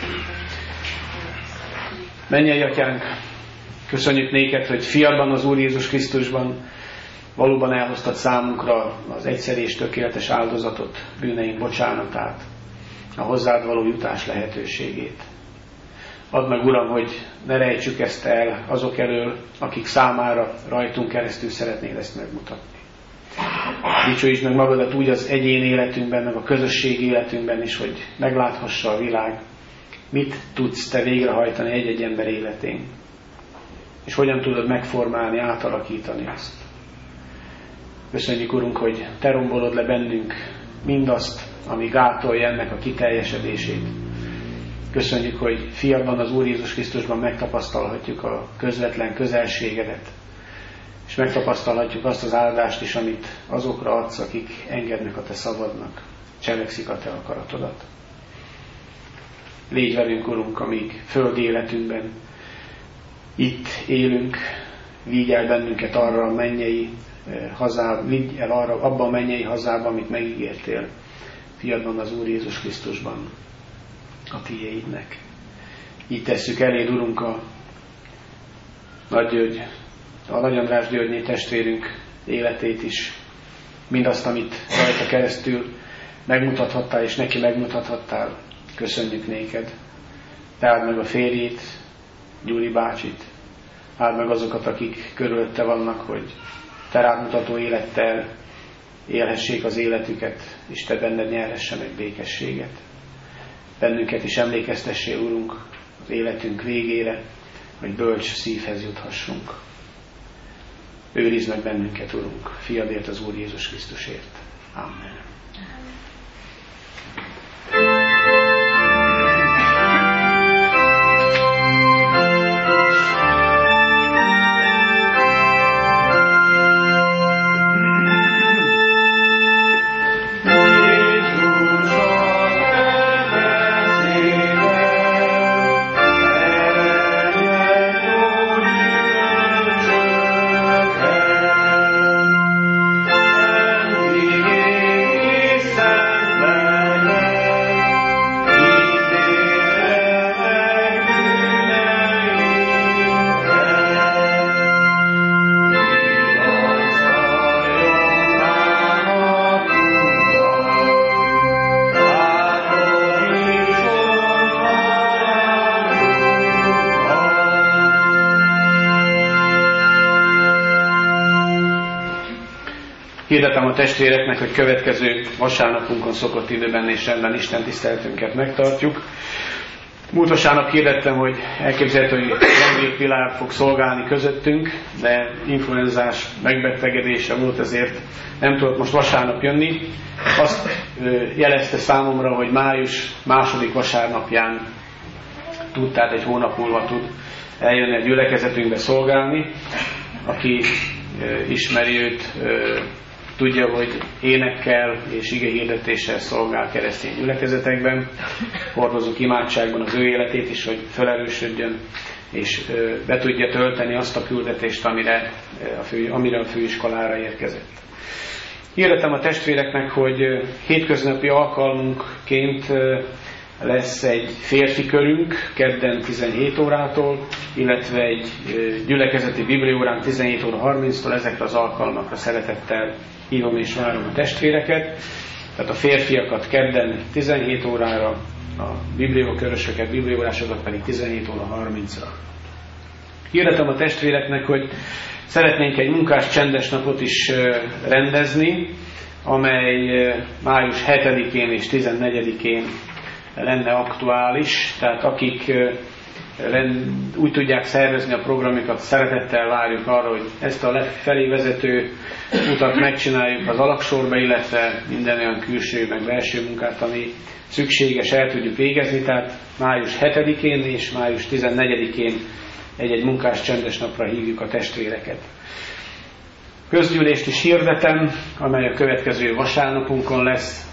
Mennyei Atyánk, köszönjük néked, hogy fiadban, az Úr Jézus Krisztusban valóban elhoztad számunkra az egyszerű és tökéletes áldozatot, bűneink bocsánatát, a hozzád való jutás lehetőségét. Add meg, Uram, hogy ne rejtsük ezt el azok elől, akik számára rajtunk keresztül szeretnél ezt megmutatni. Dicsőítsd meg magadat úgy az egyén életünkben, meg a közösség életünkben is, hogy megláthassa a világ, mit tudsz te végrehajtani egy-egy ember életén, és hogyan tudod megformálni, átalakítani azt. Köszönjük, Urunk, hogy te rombolod le bennünk mindazt, ami gátolja ennek a kiteljesedését. Köszönjük, hogy fiadban, az Úr Jézus Krisztusban megtapasztalhatjuk a közvetlen közelségedet, és megtapasztalhatjuk azt az áldást is, amit azokra adsz, akik engednek a te szabadnak, cselekszik a te akaratodat. Légy velünk, Urunk, amíg földi életünkben itt élünk, vigy el bennünket arra a mennyei hazába, vigy el arra, abban a mennyei hazába, amit megígértél, fiadban, az Úr Jézus Krisztusban. a tiédnek. Így tesszük eléd, Urunk, a Nagy György, a Nagy András Györgyné testvérünk életét is. Mindazt, amit rajta keresztül megmutathattál, és neki megmutathattál. Köszönjük néked. Te áld meg a férjét, Gyuri bácsit. Áld meg azokat, akik körülötte vannak, hogy te rád mutató élettel élhessék az életüket, és te benned nyerhesse meg békességet. Bennünket is emlékeztessél, Urunk, az életünk végére, hogy bölcs szívhez juthassunk. Őrizd meg bennünket, Urunk, fiadért, az Úr Jézus Krisztusért. Amen. Hirdetem a testvéreknek, hogy következő vasárnapunkon szokott időben és rendben Isten tiszteletünket megtartjuk. Múlt vasárnap hirdettem, hogy elképzelhető, hogy Vendég Pilár fog szolgálni közöttünk, de influenzás megbetegedése volt, ezért nem tudott most vasárnap jönni. Azt jelezte számomra, hogy május második vasárnapján tud, tehát egy hónap múlva tud eljönni a gyülekezetünkbe szolgálni. Aki ismeri őt, tudja, hogy énekkel és igehirdetéssel szolgál keresztény gyülekezetekben. Hordozunk imádságban az ő életét is, hogy felerősödjön, és be tudja tölteni azt a küldetést, amire a, fő, amire a főiskolára érkezett. Hirdetem a testvéreknek, hogy hétköznapi alkalmunkként lesz egy férfi körünk kedden tizenhét órától, illetve egy gyülekezeti biblióránk tizenhét óra harminctól. Ezekre az alkalmakra szeretettel hívom és várom a testvéreket. Tehát a férfiakat kedden tizenhét órára, a bibliókörösöket, bibliórásokat pedig tizenhét óra harmincra. Hirdetem a testvéreknek, hogy szeretnénk egy munkás csendes napot is rendezni, amely május hetedikén és tizennegyedikén lenne aktuális, tehát akik úgy tudják szervezni a programokat, szeretettel várjuk arra, hogy ezt a lefelé vezető utat megcsináljuk az alaksorba, illetve minden olyan külső meg belső munkát, ami szükséges, el tudjuk végezni, tehát május hetedikén és május tizennegyedikén egy-egy munkás csendes napra hívjuk a testvéreket. Közgyűlést is hirdetem, amely a következő vasárnapunkon lesz.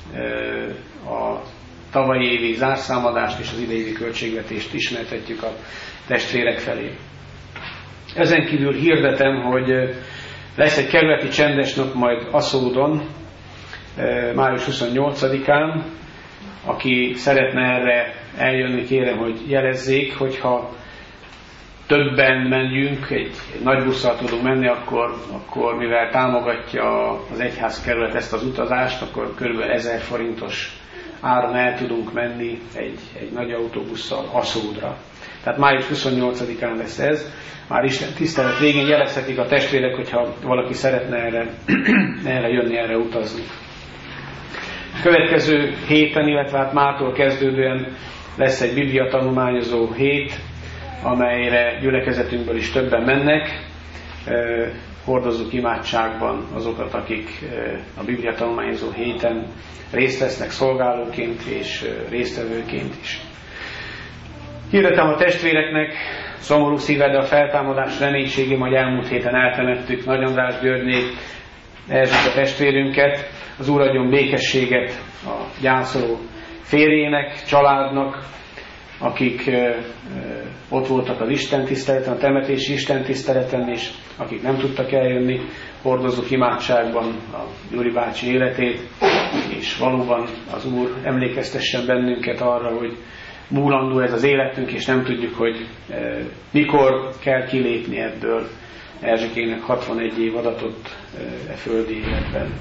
A tavalyi évi zárszámadást és az idei költségvetést ismertetjük a testvérek felé. Ezen kívül hirdetem, hogy lesz egy kerületi csendes nap majd Aszódon, május huszonnyolcadikán. Aki szeretne erre eljönni, kérem, hogy jelezzék, hogyha többen menjünk, egy, egy nagy busszal tudunk menni, akkor, akkor mivel támogatja az egyházkerület ezt az utazást, akkor kb. ezer forintos áron el tudunk menni egy, egy nagy autóbusszal Aszódra. Tehát május huszonnyolcadikán lesz ez. Már Isten tisztelet végén jelezhetik a testvérek, hogyha valaki szeretne erre, erre jönni, erre utazni. Következő héten, illetve hát mától kezdődően lesz egy biblia tanulmányozó hét, amelyre gyülekezetünkből is többen mennek. Hordozzuk imádságban azokat, akik a biblia tanulmányozó héten részt vesznek szolgálóként és résztvevőként is. Hirdetem a testvéreknek, szomorú szívvel, de a feltámadás reménységé, majd elmúlt héten eltemettük Nagy András Györgyné Erzsébet a testvérünket. Az Úr adjon békességet a gyászoló férjének, családnak, akik ö, ö, ott voltak az istentiszteleten, a temetési istentiszteleten, és akik nem tudtak eljönni, hordozzuk imádságban a Gyuri bácsi életét, aki és valóban az Úr emlékeztessen bennünket arra, hogy múlandó ez az életünk, és nem tudjuk, hogy mikor kell kilépni ebből. Erzsikének hatvanegy év adatott e földi életben.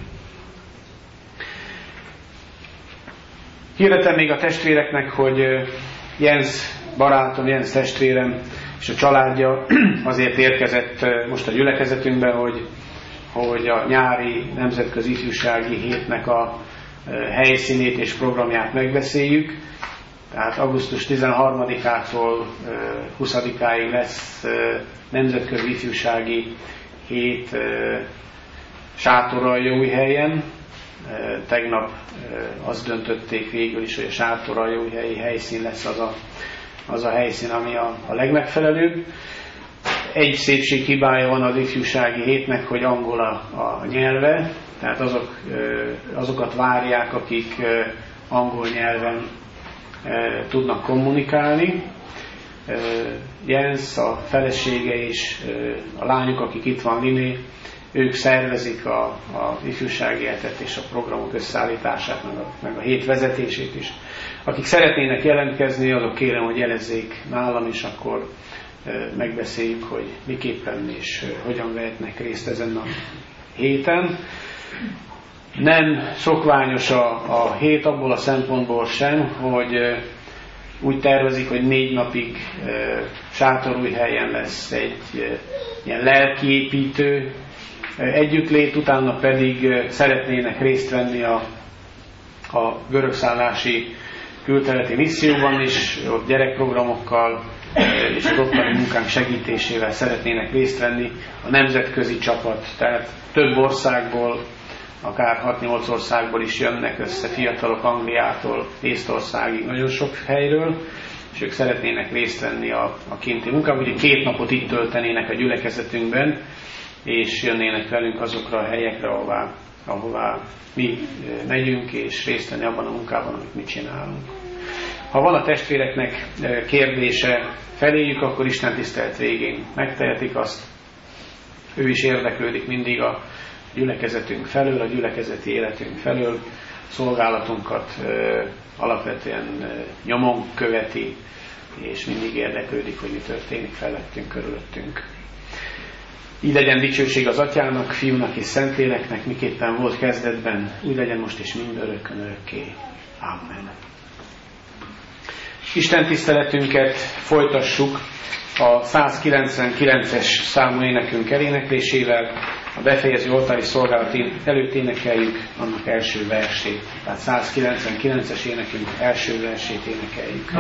Hirdetem még a testvéreknek, hogy Jens barátom, Jens testvérem és a családja azért érkezett most a gyülekezetünkbe, hogy, hogy a nyári nemzetközi ifjúsági hétnek a helyszínét és programját megbeszéljük. Tehát augusztus tizenharmadikától huszadikáig lesz nemzetközi ifjúsági hét Sátoraljóújhelyen. Tegnap azt döntötték végül is, hogy a Sátoraljóújhelyi helyszín lesz az a, az a helyszín, ami a, a legmegfelelőbb. Egy szépséghibája van az ifjúsági hétnek, hogy angol a, a nyelve, tehát azok, azokat várják, akik angol nyelven tudnak kommunikálni. Jens, a felesége és a lányok, akik itt van, Liné, ők szervezik a, a ifjúsági hetet és a programok összeállítását, meg a, meg a hét vezetését is. Akik szeretnének jelentkezni, azok kérem, hogy jelezzék nálam, és akkor megbeszéljük, hogy miképpen és hogyan vehetnek részt ezen a héten. Nem szokványos a, a hét abból a szempontból sem, hogy úgy tervezik, hogy négy napig e, Sátorújhelyen lesz egy e, ilyen lelkiépítő e, együttlét, utána pedig e, szeretnének részt venni a, a görögszállási külterületi misszióban is, ott gyerekprogramokkal e, és az ottani munkánk segítésével szeretnének részt venni a nemzetközi csapat, tehát több országból, akár hat-nyolc országból is jönnek össze fiatalok, Angliától Észtországig, nagyon sok helyről, és ők szeretnének részt venni a, a kinti munkában, ugye két napot itt töltenének a gyülekezetünkben, és jönnének velünk azokra a helyekre, ahová, ahová mi megyünk, és részt venni abban a munkában, amit mi csinálunk. Ha van a testvéreknek kérdése feléjük, akkor Isten tisztelet végén megtehetik azt. Ő is érdeklődik mindig a gyülekezetünk felől, a gyülekezeti életünk felől, szolgálatunkat ö, alapvetően ö, nyomon követi, és mindig érdeklődik, hogy mi történik felettünk, körülöttünk. Így legyen dicsőség az Atyának, Fiúnak és Szentléleknek, miképpen volt kezdetben, úgy legyen most is mindörökkön örökké. Amen. Isten tiszteletünket folytassuk a százkilencvenkilences számú énekünk eléneklésével. A befejező oltári szolgálat előtt énekeljük annak első versét. Tehát százkilencvenkilences énekünk első versét énekeljük.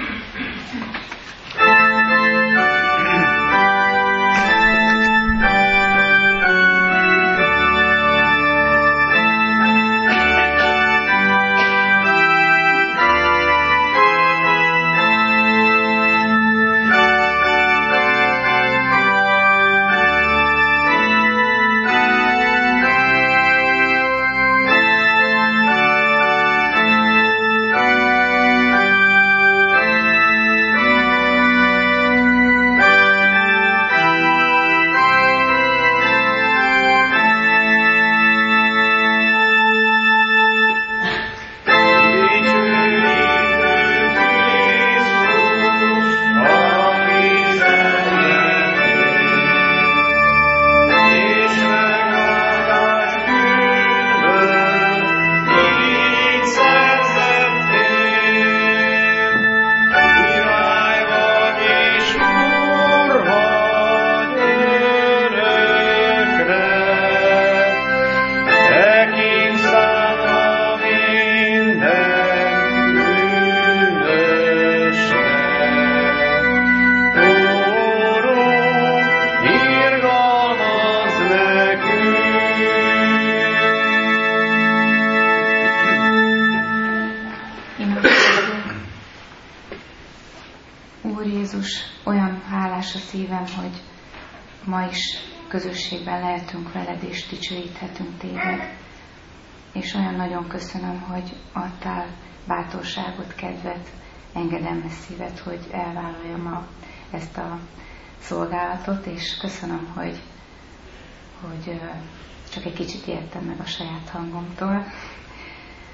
Szívem, hogy ma is közösségben lehetünk veled és dicsőíthetünk téged. És olyan nagyon köszönöm, hogy adtál bátorságot, kedvet, engedelmes szívet, hogy elvállaljam a, ezt a szolgálatot, és köszönöm, hogy, hogy csak egy kicsit értem meg a saját hangomtól.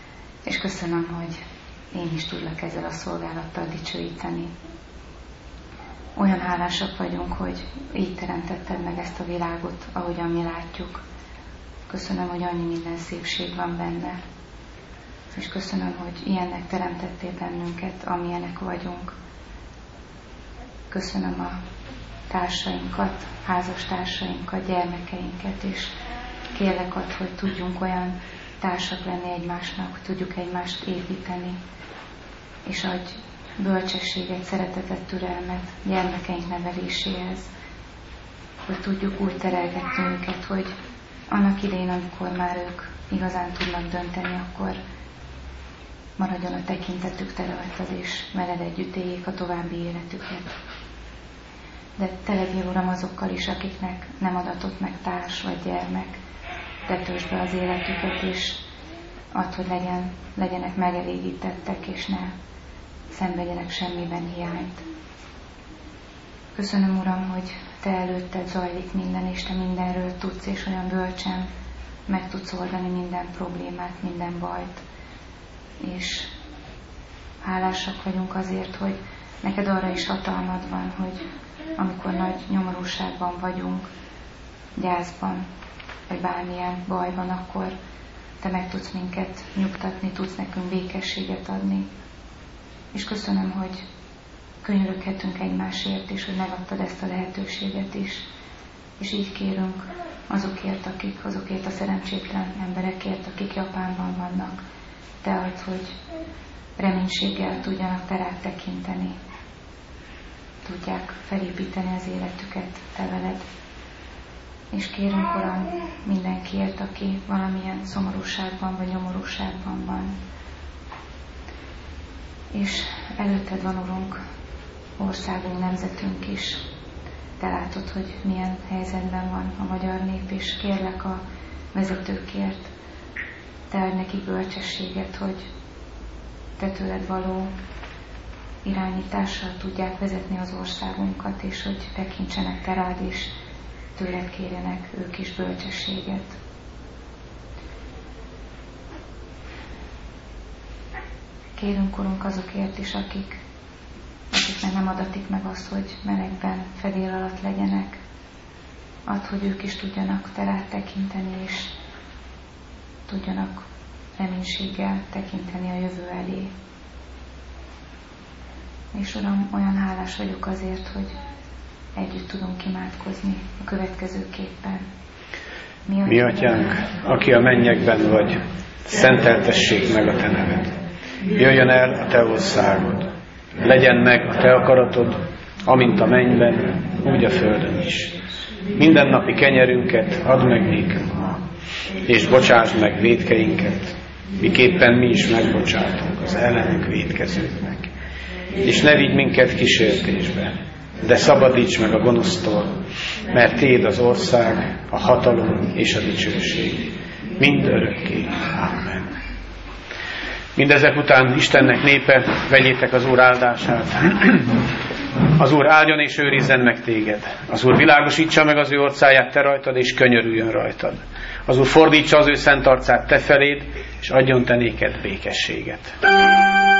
és köszönöm, hogy én is tudlak ezzel a szolgálattal dicsőíteni. Olyan hálásak vagyunk, hogy így teremtetted meg ezt a világot, ahogyan mi látjuk. Köszönöm, hogy annyi minden szépség van benne. És köszönöm, hogy ilyennek teremtettél bennünket, amilyenek vagyunk. Köszönöm a társainkat, házastársainkat, gyermekeinket, és kérlek add, hogy tudjunk olyan társak lenni egymásnak, hogy tudjuk egymást építeni, és adj bölcsességet, szeretetet, türelmet gyermekeink neveléséhez, hogy tudjuk úgy terelgetni őket, hogy annak idején, amikor már ők igazán tudnak dönteni, akkor maradjon a tekintetük te rajtad, és veled együtt éljék a további életüket. De te legyél, Uram, azokkal is, akiknek nem adatott meg társ vagy gyermek, te töltsd be az életüket, és add, hogy legyen, legyenek megelégítettek, és ne szenvedjenek semmiben hiányt. Köszönöm, Uram, hogy te előtted zajlik minden, és te mindenről tudsz, és olyan bölcsen meg tudsz oldani minden problémát, minden bajt. És hálásak vagyunk azért, hogy neked arra is hatalmad van, hogy amikor nagy nyomorúságban vagyunk, gyászban, vagy bármilyen bajban, akkor te meg tudsz minket nyugtatni, tudsz nekünk békességet adni. És köszönöm, hogy könyöröghetünk egymásért, és hogy megadtad ezt a lehetőséget is. És így kérünk azokért, akik, azokért a szerencsétlen emberekért, akik Japánban vannak. Te add, hogy reménységgel tudjanak te rád tekinteni. Tudják felépíteni az életüket te veled. És kérünk, Uram, mindenkiért, aki valamilyen szomorúságban vagy nyomorúságban van. És előtted van, Urunk, országunk, nemzetünk is. Te látod, hogy milyen helyzetben van a magyar nép, és kérlek a vezetőkért, te adj nekik bölcsességet, hogy te tőled való irányítással tudják vezetni az országunkat, és hogy tekintsenek te rád, és tőled kérjenek ők is bölcsességet. Kérünk, Urunk, azokért is, akik, akiknek nem adatik meg azt, hogy melegben, fedél alatt legyenek. Add, hogy ők is tudjanak te rád tekinteni, és tudjanak reménységgel tekinteni a jövő elé. És Uram, olyan hálás vagyok azért, hogy együtt tudunk imádkozni a következőképpen. Mi, Mi atyánk, aki a mennyekben vagy, szenteltessék meg a te neved. Jöjjön el a te országod. Legyen meg a te akaratod, amint a mennyben, úgy a földön is. Mindennapi kenyerünket add meg nékünk ma, és bocsásd meg vétkeinket, miképpen mi is megbocsátunk az ellenünk vétkezőknek. És ne vigy minket kísértésbe, de szabadíts meg a gonosztól, mert tiéd az ország, a hatalom és a dicsőség, mind örökké. Amen. Mindezek után Istennek népe, vegyétek az Úr áldását. Az Úr áldjon és őrizzen meg téged. Az Úr világosítsa meg az ő orcáját te rajtad, és könyörüljön rajtad. Az Úr fordítsa az ő szent arcát te feléd, és adjon te néked békességet.